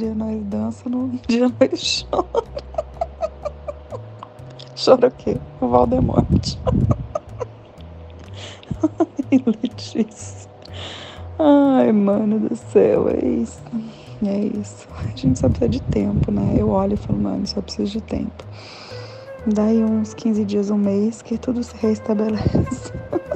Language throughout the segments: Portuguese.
dia nós dança, no dia nós chora. Chora o quê? O Voldemort. Ai, Letícia. Ai, mano do céu, é isso. É isso. A gente só precisa de tempo, né? Eu olho e falo, mano, só preciso de tempo. Daí uns 15 dias, um mês, que tudo se restabelece.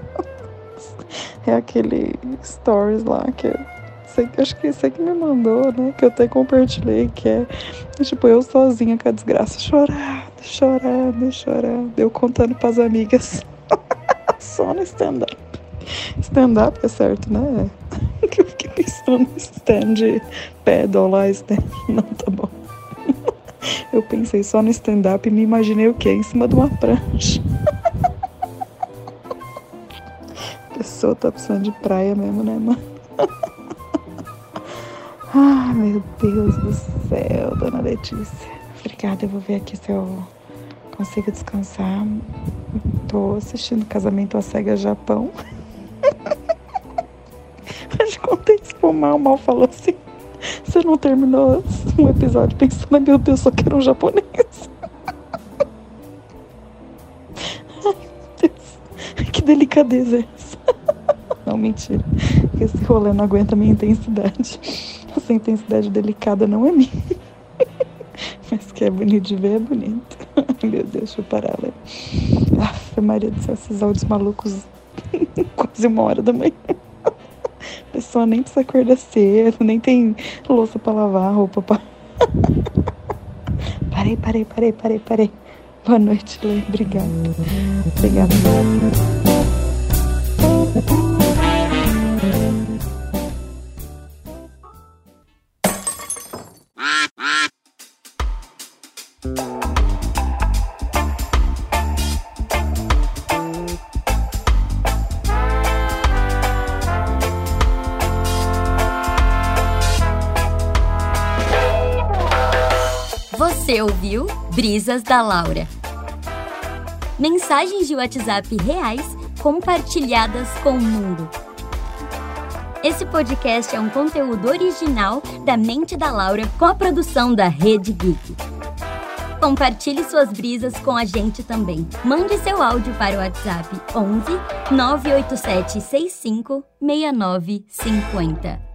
É aquele stories lá que acho que você que me mandou, né? Que eu até compartilhei, que é tipo eu sozinha com a desgraça, chorando. Eu contando pras amigas. Só no stand-up. Stand-up é certo, né? Que eu fiquei pensando no stand de pedal lá, stand. Não, tá bom. Eu pensei só no stand-up e me imaginei o quê? Em cima de uma prancha. A pessoa tá precisando de praia mesmo, né, mano? Ai, meu Deus do céu, dona Letícia. Obrigada, eu vou ver aqui se eu consigo descansar. Tô assistindo Casamento às Cegas Japão. Acho que ontem espumar, o Mal falou assim: você não terminou um episódio pensando, meu Deus, só quero um japonês. Ai, meu Deus, que delicadeza é essa? Não, mentira. Esse rolê não aguenta a minha intensidade. Essa intensidade delicada não é minha. Mas que é bonito de ver, é bonito. Ai, meu Deus, deixa eu parar, né? Aff, Maria do céu, esses áudios malucos. Quase 1h da manhã. A pessoa nem precisa acordar cedo, nem tem louça pra lavar, roupa pra... Parei. Boa noite, Lê. Obrigada. Você ouviu Brisas da Laura. Mensagens de WhatsApp reais compartilhadas com o mundo. Esse podcast é um conteúdo original da Mente da Laura com a produção da Rede Geek. Compartilhe suas brisas com a gente também. Mande seu áudio para o WhatsApp 11 987 65 6950.